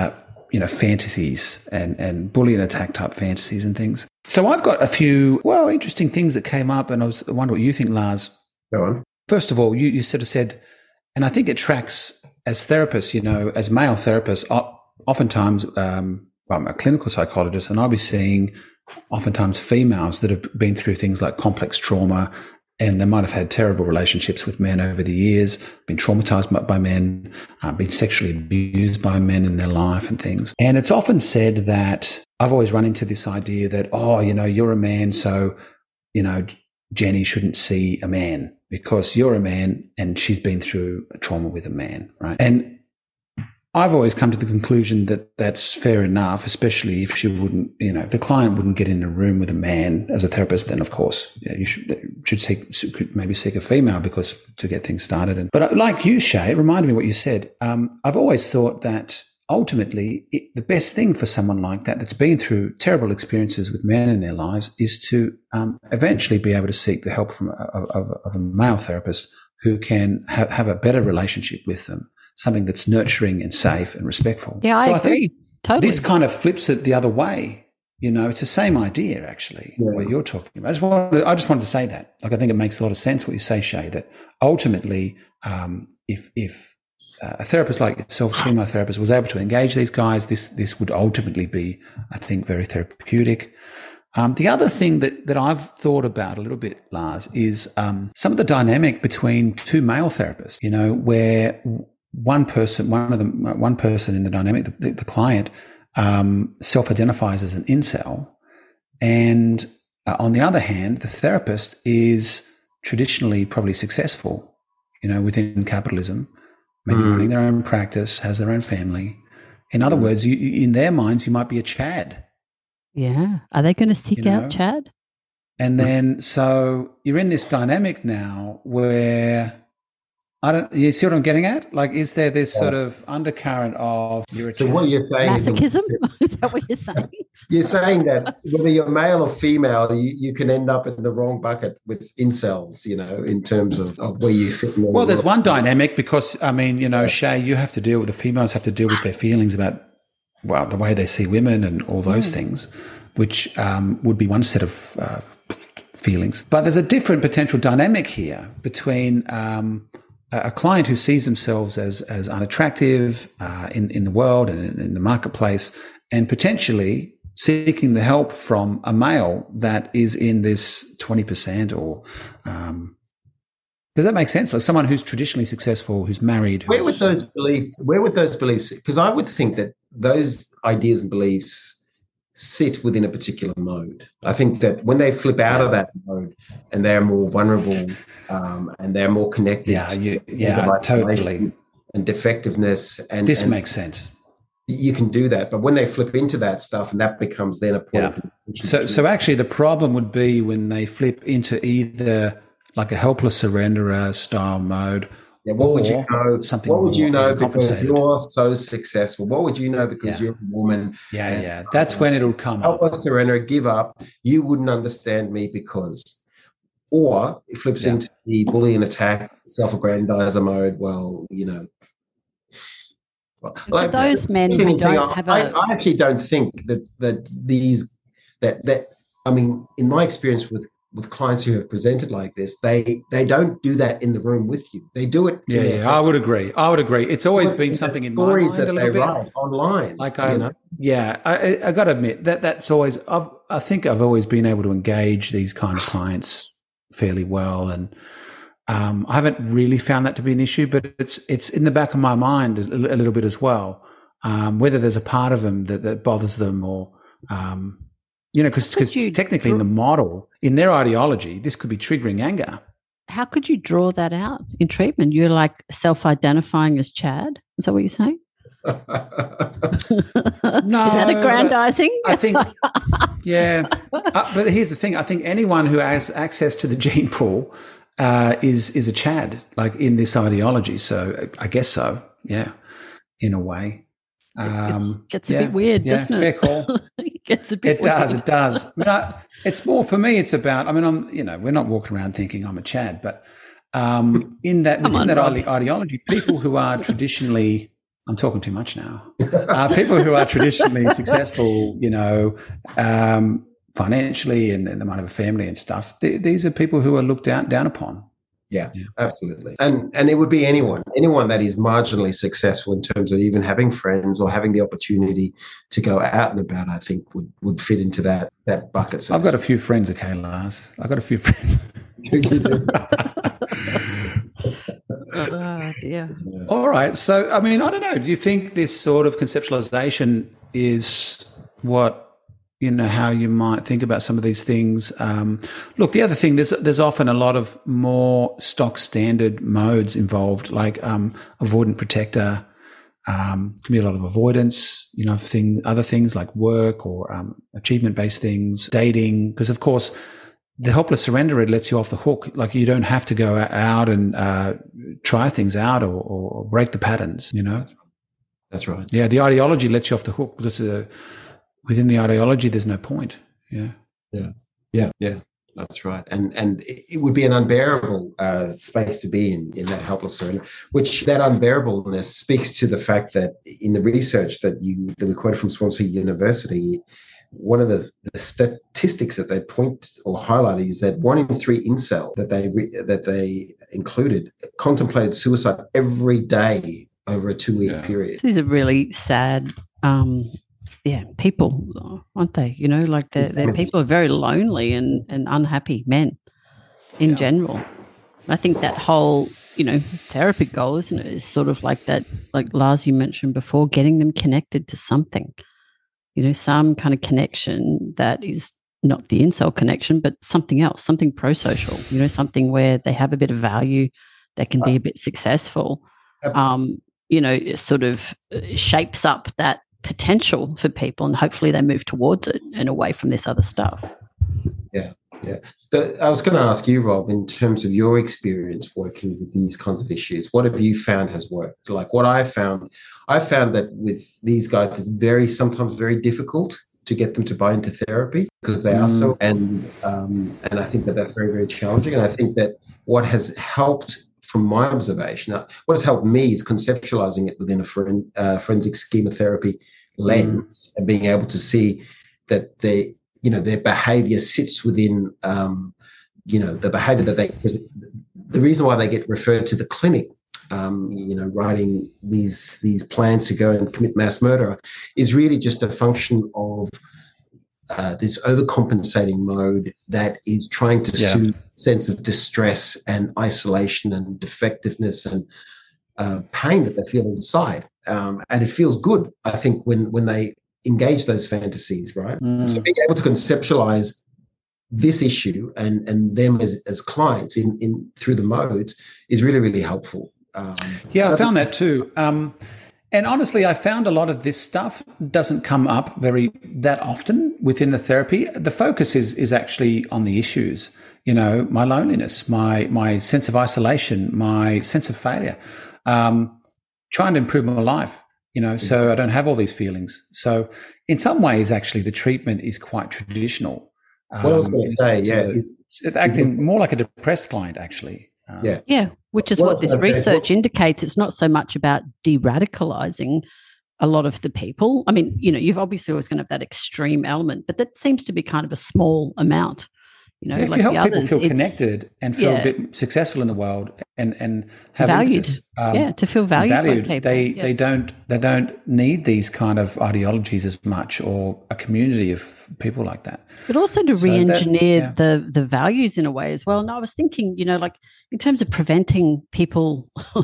you know, fantasies and, and bully and attack type fantasies and things. So I've got a few, well, interesting things that came up, and I was I wonder what you think, Lars. Go on. First of all, you, you sort of said, and I think it tracks as therapists, you know, as male therapists, oftentimes, um, well, I'm a clinical psychologist, and I'll be seeing oftentimes females that have been through things like complex trauma, and they might have had terrible relationships with men over the years, been traumatized by men, uh, been sexually abused by men in their life and things. And it's often said that I've always run into this idea that, oh, you know, you're a man, so, you know, Jenny shouldn't see a man because you're a man and she's been through a trauma with a man, right? And I've always come to the conclusion that that's fair enough, especially if she wouldn't, you know, if the client wouldn't get in a room with a man as a therapist, then of course yeah, you should, should seek, should maybe seek a female because to get things started. And, but like you, Shay, it reminded me what you said. Um, I've always thought that ultimately it, the best thing for someone like that that's been through terrible experiences with men in their lives is to um, eventually be able to seek the help from a, of, of a male therapist who can ha- have a better relationship with them. Something that's nurturing and safe and respectful. Yeah, I so agree. I think totally. This kind of flips it the other way. You know, it's the same idea actually. Yeah. What you're talking about. I just wanted, I just wanted to say that. Like, I think it makes a lot of sense what you say, Shay. That ultimately, um, if if uh, a therapist like yourself, a female therapist, was able to engage these guys, this this would ultimately be, I think, very therapeutic. Um, the other thing that, that I've thought about a little bit, Lars, is um, some of the dynamic between two male therapists. You know, where one person, one of them, one person in the dynamic, the, the client, um, self-identifies as an incel, and uh, on the other hand, the therapist is traditionally probably successful, you know, within capitalism, maybe mm. running their own practice, has their own family. In other mm. words, you, in their minds, you might be a Chad. Yeah. Are they going to seek you know? out Chad? And then, so you're in this dynamic now where, I don't, you see what I'm getting at? Like, is there this yeah. sort of undercurrent of you're a So Chad? what you're saying masochism? Is, is that what you're saying? You're saying that whether you're male or female, you, you can end up in the wrong bucket with incels, you know, in terms of, of where you fit in. Well, there's one dynamic because, I mean, you know, Shay, you have to deal with, the females have to deal with their feelings about, well, the way they see women and all those mm. things, which um, would be one set of uh, feelings. But there's a different potential dynamic here between um, a client who sees themselves as as unattractive uh, in in the world and in, in the marketplace, and potentially seeking the help from a male that is in this twenty percent or. Um, does that make sense? Like someone who's traditionally successful, who's married. Who's, where would those beliefs? Where would those beliefs? Because I would think that those ideas and beliefs sit within a particular mode. I think that when they flip out of that mode and they're more vulnerable um, and they're more connected, yeah, you, yeah, totally, and defectiveness, and this and makes sense. You can do that, but when they flip into that stuff, and that becomes then a point. Yeah. Of contention. So, so actually, the problem would be when they flip into either like a helpless surrenderer style mode. Yeah, what would you know? Something what would you know because compensated. You're so successful? What would you know because yeah. you're a woman? Yeah, and, yeah. That's uh, when it'll come up. Helpless surrender, give up. You wouldn't understand me because, or it flips yeah. into the bully and attack, self-aggrandizer mode. Well, you know. Well, like those that, men who don't I, have a... I, I actually don't think that that these that that I mean, in my experience with. with clients who have presented like this, they they don't do that in the room with you. They do it. Yeah, yeah. I would agree. I would agree. It's always been something in my mind that a little they bit. Write online. Like I, you know? yeah, I, I got to admit that that's always. I've, I think I've always been able to engage these kind of clients fairly well, and um, I haven't really found that to be an issue. But it's it's in the back of my mind a, a little bit as well. Um, whether there's a part of them that, that bothers them or. Um, You know, because technically in the model, in their ideology, this could be triggering anger. How could you draw that out in treatment? You're like self-identifying as Chad? Is that what you're saying? No. Is that aggrandizing? I think, yeah. Uh, but here's the thing. I think anyone who has access to the gene pool uh, is is a Chad, like in this ideology. So I guess so, yeah, in a way. Um, it gets a yeah, bit weird, yeah, doesn't it? Fair call. It gets a bit It does, weird. it does. I mean, I, it's more for me. It's about. I mean, I'm. You know, we're not walking around thinking I'm a Chad, but um, in that within on, that Rob. ideology, people who are traditionally I'm talking too much now. Uh, people who are traditionally successful, you know, um, financially and, and they might have a family and stuff. Th- these are people who are looked down, down upon. Yeah, yeah, absolutely. And and it would be anyone, anyone that is marginally successful in terms of even having friends or having the opportunity to go out and about, I think would, would fit into that that bucket. So I've got a few friends, okay, Lars. I've got a few friends. uh, yeah. All right. So, I mean, I don't know. Do you think this sort of conceptualization is what, you know, how you might think about some of these things? Um, look, the other thing, there's there's often a lot of more stock standard modes involved, like um, avoidant protector. Um, can be a lot of avoidance, you know, thing, other things like work or um, achievement-based things, dating, because of course, the helpless surrender, it lets you off the hook. Like you don't have to go out and uh, try things out or, or break the patterns, you know? That's right. Yeah, the ideology lets you off the hook because uh, within the ideology, there's no point. Yeah. Yeah. Yeah. Yeah. That's right. And and it would be an unbearable uh, space to be in, in that helpless surrender, which that unbearableness speaks to the fact that in the research that you that we quoted from Swansea University, one of the, the statistics that they point or highlight is that one in three incel that they re, that they included contemplated suicide every day over a two-week yeah. period. These are really sad, um, yeah, people, aren't they? You know, like they're, they're people are very lonely and, and unhappy men in yeah. general. I think that whole, you know, therapy goal, isn't it, is sort of like that, like Lars, you mentioned before, getting them connected to something. You know, some kind of connection that is not the incel connection, but something else, something pro-social, you know, something where they have a bit of value, they can be a bit successful, um, you know, it sort of shapes up that potential for people and hopefully they move towards it and away from this other stuff. Yeah, yeah. But I was going to ask you, Rob, in terms of your experience working with these kinds of issues, what have you found has worked? Like what I found, I found that with these guys, it's very, sometimes very difficult to get them to buy into therapy because they mm. are so, and um, and I think that that's very, very challenging. And I think that what has helped from my observation, uh, what has helped me is conceptualizing it within a foren- uh, forensic schema therapy lens mm. and being able to see that they, you know, their behavior sits within, um, you know, the behavior that they, the reason why they get referred to the clinic, um, you know, writing these these plans to go and commit mass murder is really just a function of uh, this overcompensating mode that is trying to yeah. soothe sense of distress and isolation and defectiveness and uh, pain that they feel inside. Um, and it feels good, I think, when when they engage those fantasies, right? Mm. So being able to conceptualize this issue and and them as, as clients in, in through the modes is really, really helpful. Um, yeah, I found that too. Um, and honestly, I found a lot of this stuff doesn't come up very that often within the therapy. The focus is is actually on the issues, you know, my loneliness, my my sense of isolation, my sense of failure, um, trying to improve my life, you know, so I don't have all these feelings. So in some ways, actually, the treatment is quite traditional. Um, what I was going to say, yeah. It's acting more like a depressed client, actually. Um, yeah. Yeah, which is what, what this research indicates. It's not so much about de-radicalizing a lot of the people. I mean, you know, you've obviously always going to have that extreme element, but that seems to be kind of a small amount. You know, yeah, if like you help the people others, feel connected and feel yeah. a bit successful in the world and and have valued, interest, um, yeah, to feel valued, valued by people. they yeah. they don't they don't need these kind of ideologies as much or a community of people like that. But also to so re-engineer that, yeah. the the values in a way as well. And I was thinking, you know, like in terms of preventing people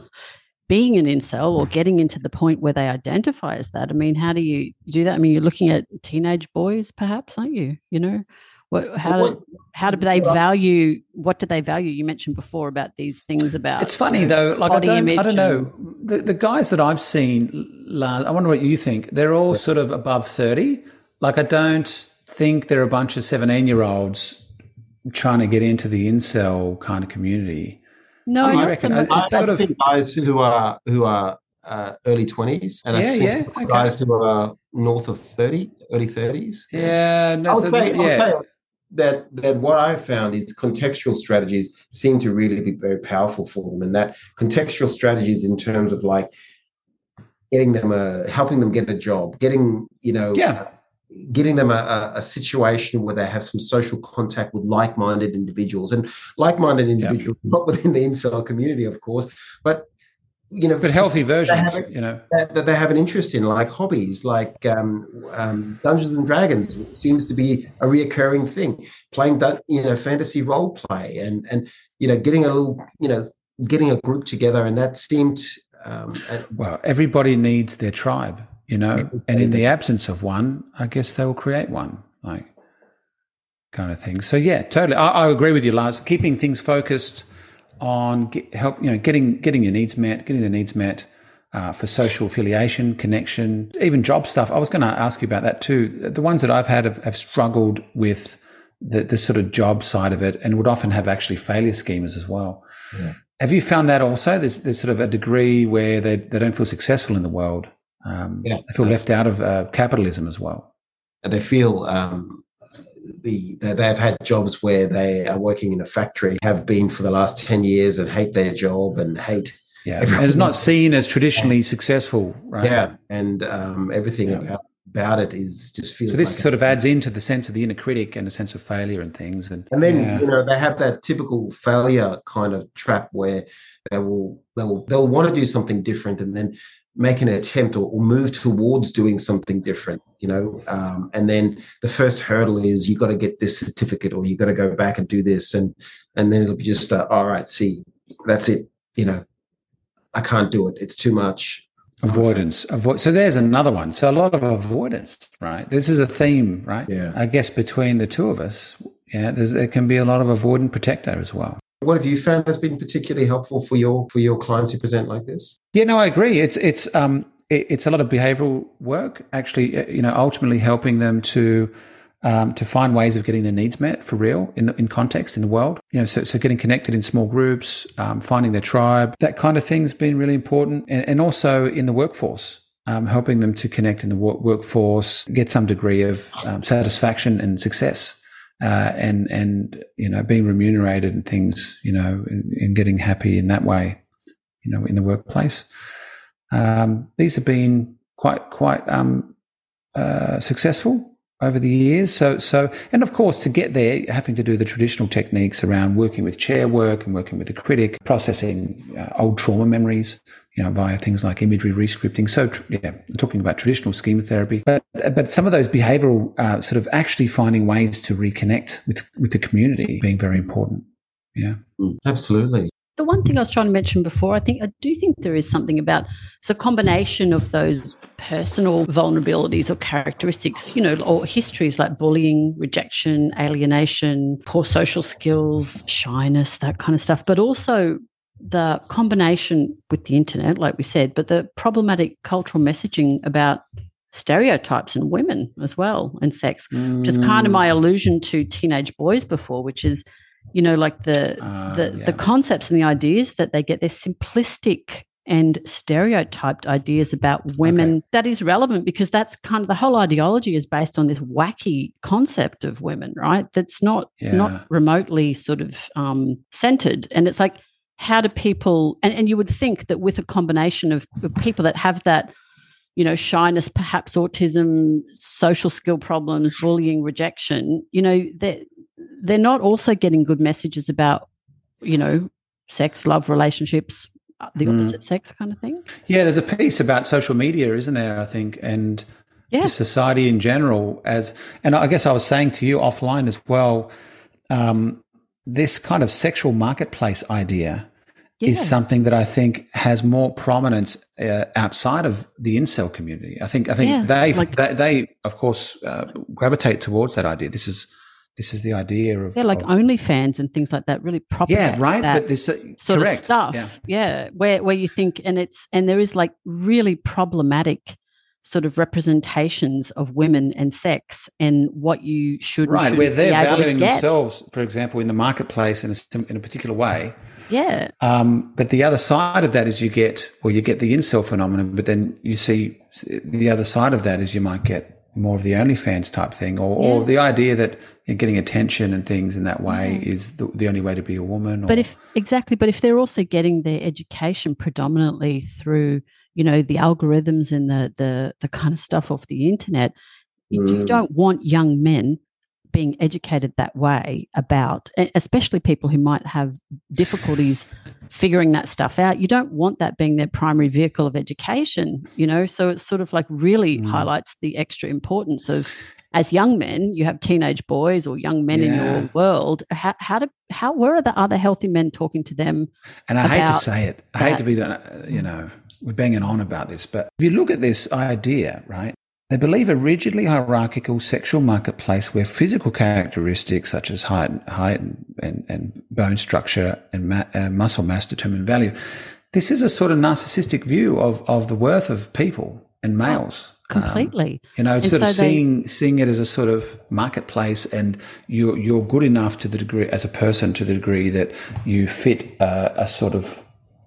being an incel or getting into the point where they identify as that. I mean, how do you do that? I mean, you're looking at teenage boys, perhaps, aren't you? You know. What, how do how do they value? What do they value? You mentioned before about these things about. It's funny you know, though. Like I don't, I don't know. The, the guys that I've seen, I wonder what you think. They're all sort of above thirty. Like I don't think they're a bunch of seventeen-year-olds trying to get into the incel kind of community. No, I, not reckon, so much. I, I sort think of, guys who are who are uh, early twenties, and yeah, I think yeah, okay. guys who are north of thirty, early thirties. Yeah, no, I would so, say. yeah. I would say that that what I've found is contextual strategies seem to really be very powerful for them, and that contextual strategies in terms of like getting them a, helping them get a job, getting, you know, Yeah. getting them a, a situation where they have some social contact with like-minded individuals, and like-minded individuals, yeah. not within the incel community, of course, but, you know, but healthy versions, a, you know, that, that they have an interest in, like hobbies, like um, um, Dungeons and Dragons seems to be a reoccurring thing, playing, you know, fantasy role play, and, and, you know, getting a little, you know, getting a group together. And that seemed, um, well, everybody needs their tribe. You know, and in the absence of one, I guess they will create one, like kind of thing. So yeah, totally. I, I agree with you, Lars. Keeping things focused on get, help, you know, getting getting your needs met, getting the needs met uh, for social affiliation, connection, even job stuff. I was going to ask you about that too. The ones that I've had have, have struggled with the, the sort of job side of it, and would often have actually failure schemas as well. Yeah. Have you found that also? There's, there's sort of a degree where they, they don't feel successful in the world. Um, yeah, they feel left out of uh, capitalism as well. They feel um, the they, they've had jobs where they are working in a factory, have been for the last ten years, and hate their job and hate. Yeah, everything. And it's not seen as traditionally successful, right? Yeah, and um, everything yeah. about about it is just feels. So this like sort a, of adds into the sense of the inner critic and a sense of failure and things. And and then yeah. you know they have that typical failure kind of trap where they will they will they'll want to do something different, and then make an attempt or, or move towards doing something different, you know, um, and then the first hurdle is you got to get this certificate, or you got to go back and do this, and and then it'll be just uh, all right, see, that's it, you know, I can't do it, it's too much. Avoidance. Avoid. So there's another one. So a lot of avoidance, right? This is a theme, right? Yeah. I guess between the two of us, yeah, there's, there can be a lot of avoid and protector as well. What have you found has been particularly helpful for your for your clients who present like this? Yeah, no, I agree. It's it's um it, it's a lot of behavioural work, actually. You know, ultimately helping them to um, to find ways of getting their needs met for real in the, in context in the world. You know, so so getting connected in small groups, um, finding their tribe, that kind of thing's been really important, and, and also in the workforce, um, helping them to connect in the work, workforce, get some degree of um, satisfaction and success. Uh, and, and, you know, being remunerated and things, you know, and, and getting happy in that way, you know, in the workplace. Um, these have been quite, quite, um, uh, successful over the years. So, so, and of course, to get there, having to do the traditional techniques around working with chair work and working with the critic, processing uh, old trauma memories, you know, via things like imagery rescripting. So, yeah, talking about traditional schema therapy, but but some of those behavioural uh, sort of actually finding ways to reconnect with with the community being very important. Yeah, absolutely. The one thing I was trying to mention before, I think I do think there is something about it's a combination of those personal vulnerabilities or characteristics, you know, or histories like bullying, rejection, alienation, poor social skills, shyness, that kind of stuff, but also the combination with the internet, like we said, but the problematic cultural messaging about stereotypes in women as well and sex, mm. which is kind of my allusion to teenage boys before, which is, you know, like the uh, the, yeah. the concepts and the ideas that they get, they're simplistic and stereotyped ideas about women. Okay. That is relevant because that's kind of the whole ideology is based on this wacky concept of women, right? That's not yeah. not remotely sort of um, centered. And it's like, how do people, and, and you would think that with a combination of, of people that have that, you know, shyness, perhaps autism, social skill problems, bullying, rejection, you know, they're, they're not also getting good messages about, you know, sex, love, relationships, the opposite mm. sex kind of thing. Yeah, there's a piece about social media, isn't there, I think, and yeah. just society in general as, and I guess I was saying to you offline as well, um, this kind of sexual marketplace idea yeah. is something that I think has more prominence uh, outside of the incel community. I think I think yeah, they, like, they they of course uh, gravitate towards that idea. This is this is the idea of yeah, like of, OnlyFans and things like that. Really propagate yeah, right. That but this uh, sort correct. of stuff. Yeah. yeah, where where you think and it's and there is like really problematic sort of representations of women and sex and what you should right should where they're valuing get. themselves, for example, in the marketplace in a, in a particular way. Yeah. Um, but the other side of that is you get, well, you get the incel phenomenon, but then you see the other side of that is you might get more of the OnlyFans type thing, or, yeah. or the idea that you're getting attention and things in that way yeah. is the, the only way to be a woman. Or, but if exactly, but if they're also getting their education predominantly through, you know, the algorithms and the the the kind of stuff off the internet. You, Mm. you don't want young men being educated that way about, especially people who might have difficulties figuring that stuff out. You don't want that being their primary vehicle of education, you know. So it's sort of like really mm. highlights the extra importance of, as young men, you have teenage boys or young men yeah. in your world. How how do how where are the other healthy men talking to them? And I hate to say it, I that? hate to be the, you know, we're banging on about this, but if you look at this idea, right? They believe a rigidly hierarchical sexual marketplace where physical characteristics such as height, height and, and, and bone structure and ma- uh, muscle mass determine value. This is a sort of narcissistic view of, of the worth of people and males. Oh, completely. Um, you know, it's and sort so of seeing they, seeing it as a sort of marketplace, and you're you're good enough to the degree as a person to the degree that you fit uh, a sort of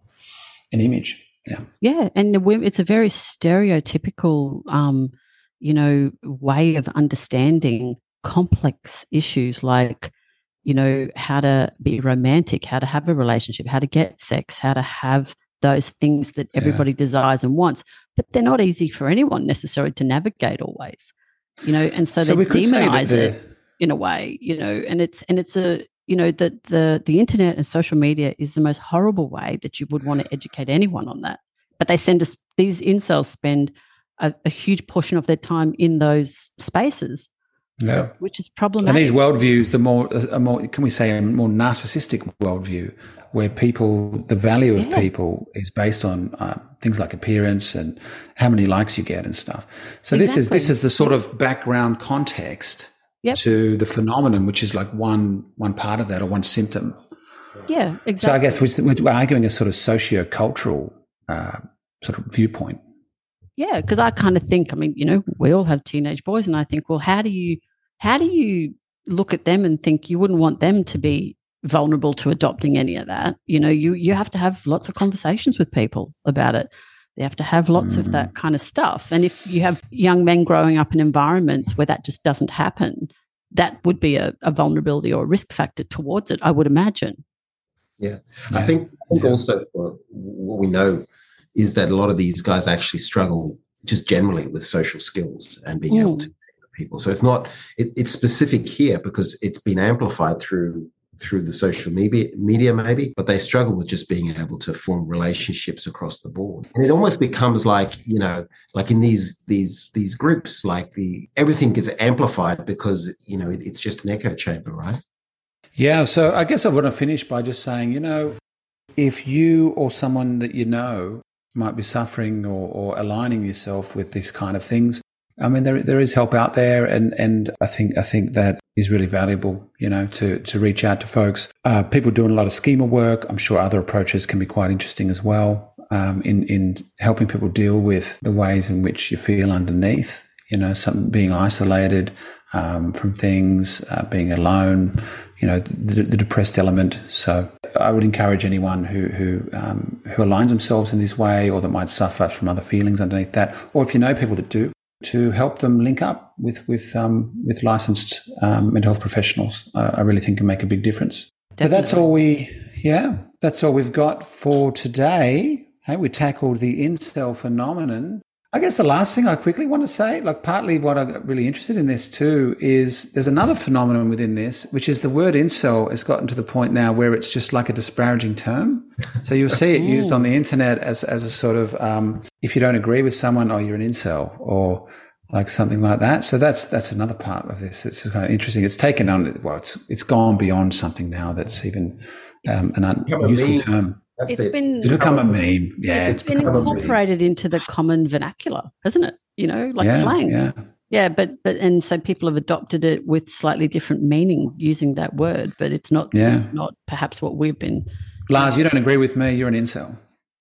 an image. Yeah. Yeah, and it's a very stereotypical. Um, you know, way of understanding complex issues like, you know, how to be romantic, how to have a relationship, how to get sex, how to have those things that everybody yeah. desires and wants. But they're not easy for anyone necessarily to navigate always, you know, and so, so they demonize the- it in a way, you know, and it's, and it's a, you know, that the, the internet and social media is the most horrible way that you would want to educate anyone on that. But they send us, these incels spend A, a huge portion of their time in those spaces, yeah, which is problematic. And these worldviews, the more, a more, can we say, a more narcissistic worldview, where people, the value of yeah. people is based on uh, things like appearance and how many likes you get and stuff. So exactly. this is this is the sort of background context yep. to the phenomenon, which is like one one part of that or one symptom. Yeah, exactly. So I guess we're, we're arguing a sort of socio-cultural uh, sort of viewpoint. Yeah, because I kind of think, I mean, you know, we all have teenage boys, and I think, well, how do you, how do you look at them and think you wouldn't want them to be vulnerable to adopting any of that? You know, you you have to have lots of conversations with people about it. They have to have lots mm. of that kind of stuff. And if you have young men growing up in environments where that just doesn't happen, that would be a, a vulnerability or a risk factor towards it, I would imagine. Yeah, yeah. I think, I think yeah. also for what we know is that a lot of these guys actually struggle just generally with social skills and being mm. able to connect with people. So it's not, it, it's specific here because it's been amplified through through the social media, media maybe, but they struggle with just being able to form relationships across the board. And it almost becomes like, you know, like in these these these groups, like the everything gets amplified because, you know, it, it's just an echo chamber, right? Yeah, so I guess I want to finish by just saying, you know, if you or someone that you know might be suffering or, or aligning yourself with these kind of things, I mean, there there is help out there, and, and I think I think that is really valuable, you know, to to reach out to folks. Uh, people doing a lot of schema work. I'm sure other approaches can be quite interesting as well um, in in helping people deal with the ways in which you feel underneath. You know, something being isolated um, from things, uh, being alone. You know, the, the depressed element. So I would encourage anyone who who um, who aligns themselves in this way, or that might suffer from other feelings underneath that, or if you know people that do, to help them link up with with um, with licensed um, mental health professionals. Uh, I really think can make a big difference. Definitely. But that's all we, yeah, that's all we've got for today. Hey, we tackled the incel phenomenon. I guess the last thing I quickly want to say, like partly what I got really interested in this too, is there's another phenomenon within this, which is the word incel has gotten to the point now where it's just like a disparaging term. So you'll see it used on the internet as, as a sort of, um, if you don't agree with someone, oh, you're an incel, or like something like that. So that's, that's another part of this. It's kind of interesting. It's taken on, well, it's, it's gone beyond something now that's even um, an unuseful term. That's it's it. been it's become a meme. Yeah, it's, it's been incorporated into the common vernacular, hasn't it? You know, like yeah, slang. Yeah, yeah, but but and so people have adopted it with slightly different meaning using that word, but it's not. Yeah. It's not perhaps what we've been. Lars, you don't agree with me. You're an incel.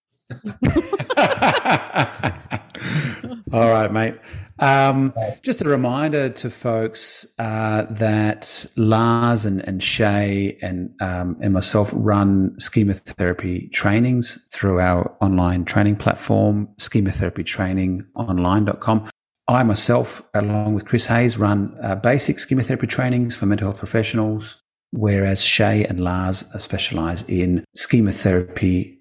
All right, mate. Um, just a reminder to folks uh, that Lars and, and Shay and um, and myself run schema therapy trainings through our online training platform, schema therapy training online dot com. I myself, along with Chris Hayes, run uh, basic schema therapy trainings for mental health professionals, whereas Shay and Lars specialise in schema therapy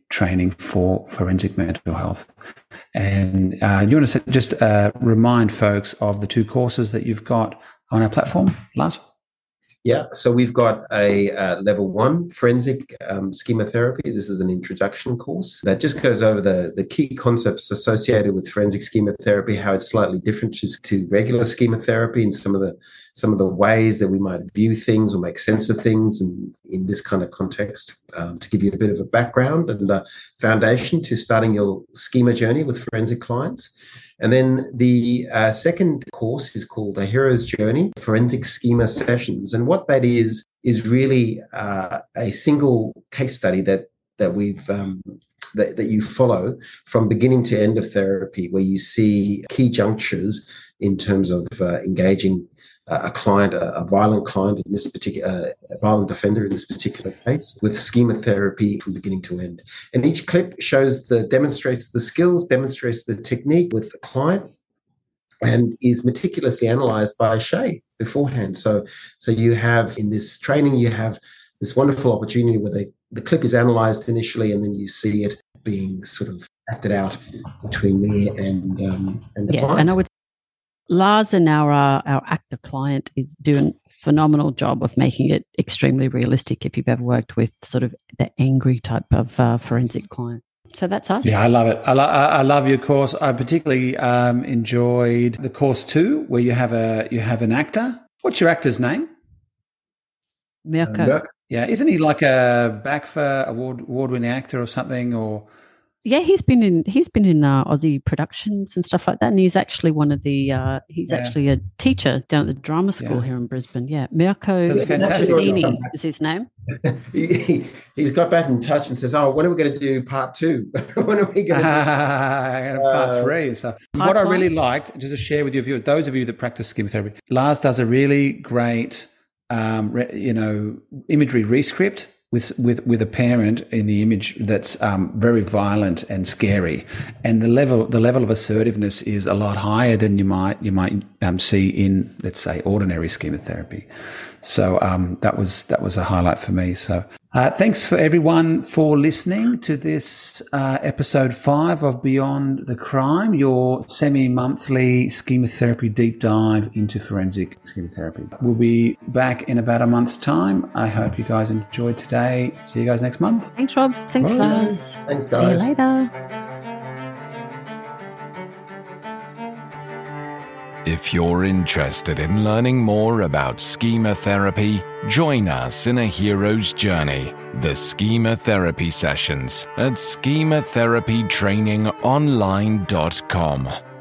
training for forensic mental health. And uh, you want to just uh, remind folks of the two courses that you've got on our platform, Lars? Yeah, so we've got a uh, level one forensic um, schema therapy. This is an introduction course that just goes over the, the key concepts associated with forensic schema therapy, how it's slightly different to regular schema therapy, and some of the some of the ways that we might view things or make sense of things in, in this kind of context, um, to give you a bit of a background and a foundation to starting your schema journey with forensic clients. And then the uh, second course is called A Hero's Journey, Forensic Schema Sessions. And what that is, is really uh, a single case study that that we've um, that, that you follow from beginning to end of therapy, where you see key junctures in terms of uh, engaging a client, a, a violent client in this particular, uh, a violent offender in this particular case, with schema therapy from beginning to end. And each clip shows the, demonstrates the skills, demonstrates the technique with the client, and is meticulously analysed by Shay beforehand. So, so you have in this training, you have this wonderful opportunity where the, the clip is analysed initially, and then you see it being sort of acted out between me and um, and the yeah, client. And I would Lars and our uh, our actor client is doing a phenomenal job of making it extremely realistic if you've ever worked with sort of the angry type of uh, forensic client. So that's us. Yeah, I love it. I, lo- I love your course. I particularly um, enjoyed the course two, where you have a you have an actor. What's your actor's name? Mirko. Uh, Mirko. Yeah, isn't he like a B A C F A award award winning actor or something? Or yeah, he's been in he's been in uh, Aussie productions and stuff like that, and he's actually one of the uh, he's yeah. actually a teacher down at the drama school yeah. here in Brisbane. Yeah, Mirko Zini is his name. he, he's got back in touch and says, "Oh, when are we going to do part two? When are we going to do uh, part three and stuff?" What I really liked, just to share with your viewers, those of you that practice schema therapy, Lars does a really great, um, re, you know, imagery rescript. With, with with a parent in the image that's um, very violent and scary, and the level the level of assertiveness is a lot higher than you might you might um, see in, let's say, ordinary schema therapy. So um, that was that was a highlight for me. So uh, thanks for everyone for listening to this uh, episode five of Beyond the Crime, your semi-monthly schema therapy deep dive into forensic schema therapy. We'll be back in about a month's time. I hope you guys enjoyed today. See you guys next month. Thanks, Rob. Thanks, Bye. Lars. Thanks, guys. See you later. If you're interested in learning more about schema therapy, join us in A Hero's Journey, the schema therapy sessions at schema therapy training online dot com.